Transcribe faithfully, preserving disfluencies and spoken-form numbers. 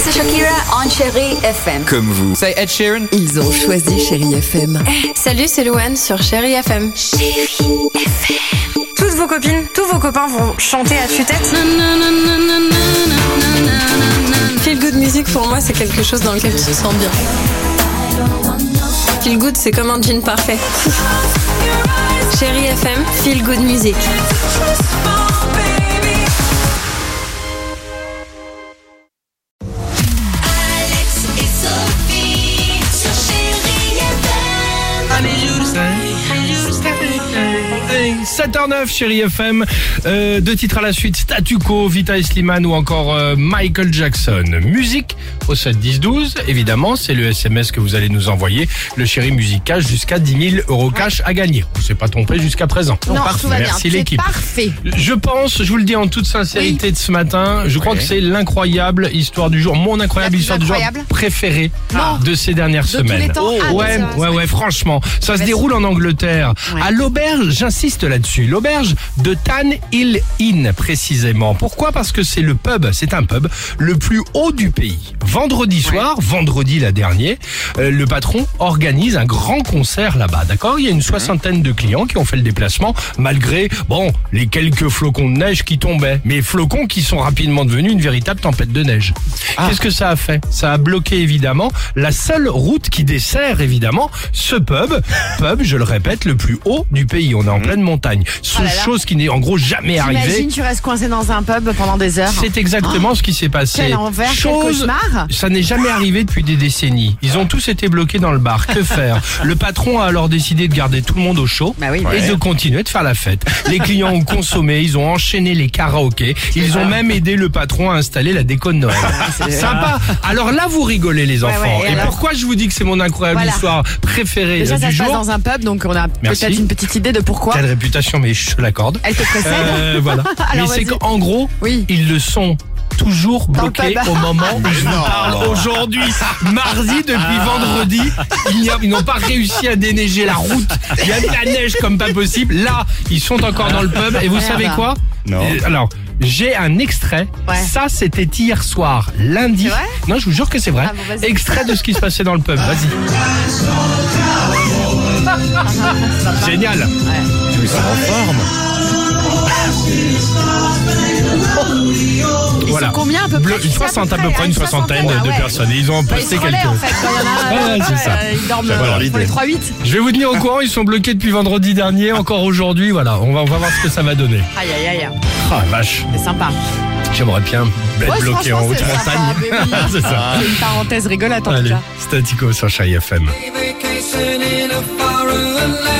c'est Shakira on Chérie F M. Comme vous. C'est Ed Sheeran. Ils ont choisi Chérie F M. Salut, c'est Louane sur Chérie F M. Chérie F M. Toutes vos copines, tous vos copains vont chanter à tue-tête. Feel good music pour moi, c'est quelque chose dans lequel tu te sens bien. Feel good, c'est comme un jean parfait. Chérie F M, feel good music. sept heures neuf, Chérie F M. Euh, deux titres à la suite, Statu Quo, Vita et Slimane ou encore euh, Michael Jackson. Musique au sept dix douze, évidemment, c'est le S M S que vous allez nous envoyer. Le Chérie Musique cash jusqu'à dix mille euros cash à gagner. On ne s'est pas trompé jusqu'à présent. Non, parfait. tout va bien. Merci C'est l'équipe. parfait. Je pense, je vous le dis en toute sincérité Oui. de ce matin, je crois Oui. que c'est l'incroyable histoire du jour, mon incroyable La plus histoire du incroyable jour préférée Non. de ces dernières De tous semaines. les temps. Ah, de ouais, ça, ouais, ça. ouais, franchement. Ça se Vas-y. déroule en Angleterre. Ouais. À l'auberge, j'insiste là-dessus, l'auberge de Tan Hill Inn, précisément. Pourquoi? Parce que c'est le pub, c'est un pub, le plus haut du pays. Vendredi soir, vendredi la dernière, euh, le patron organise un grand concert là-bas, d'accord? Il y a une soixantaine de clients qui ont fait le déplacement, malgré, bon, les quelques flocons de neige qui tombaient. Mais flocons qui sont rapidement devenus une véritable tempête de neige. Qu'est-ce que ça a fait? Ça a bloqué, évidemment, la seule route qui dessert, évidemment, ce pub. Pub, je le répète, le plus haut du pays. On est en pleine montagne. Ce Oh là là. chose qui n'est en gros jamais arrivée. T'imagines, tu restes coincé dans un pub pendant des heures. C'est exactement ce qui s'est passé. Quel envers, quel Chose, cauchemar. ça n'est jamais arrivé depuis des décennies. Ils ont tous été bloqués dans le bar. Que faire? Le patron a alors décidé de garder tout le monde au chaud Bah oui. et Ouais. de continuer de faire la fête. Les clients ont consommé, ils ont enchaîné les karaokés, ils ont même aidé le patron à installer la déco de Noël. c'est- Sympa. Alors là, vous rigolez les enfants. ouais, et et alors pourquoi je vous dis que c'est mon incroyable Voilà. histoire préférée Déjà, euh, ça du se passe jour? dans un pub, donc on a Merci. peut-être une petite idée de pourquoi. Quelle réputation, mais je te l'accorde. Elle te précède. Euh, voilà. Mais Alors, c'est vas-y. qu'en gros, Oui. ils le sont toujours Dans le bloqués pub. au moment où je vous parle aujourd'hui. Mardi, depuis vendredi, il n'y a- ils n'ont pas réussi à déneiger la route. Il y a de la neige comme pas possible. Là, ils sont encore dans le pub. Et vous Merde. savez quoi? Non. Euh, Alors, j'ai un extrait. Ouais. Ça, c'était hier soir, lundi. C'est vrai? Non, je vous jure que c'est vrai. Ah bon, vas-y. Extrait de ce qui se passait dans le pub. Vas-y. Génial. Ils sont en forme. Voilà. Combien à peu près? Bleu- une soixante à peu près, une soixantaine ah de ouais. personnes. Et ils ont Bah, ils posté se relaient, quelques. en fait. Quand il y en a, Ouais, c'est ça. euh, Ils dorment J'adore euh, pour l'idée. les trois huit. Je vais vous tenir au courant, ils sont bloqués depuis vendredi dernier, encore aujourd'hui, voilà, on va, on va voir ce que ça va donner. Aïe, aïe, aïe. Ah la vache, C'est sympa. j'aimerais bien être Ouais, bloqué en franchement, haute c'est sympa, montagne. mais oui. C'est ça. C'est une parenthèse rigolote en tout Allez, cas. Statico sur Chérie F M. Vacation in a foreign land.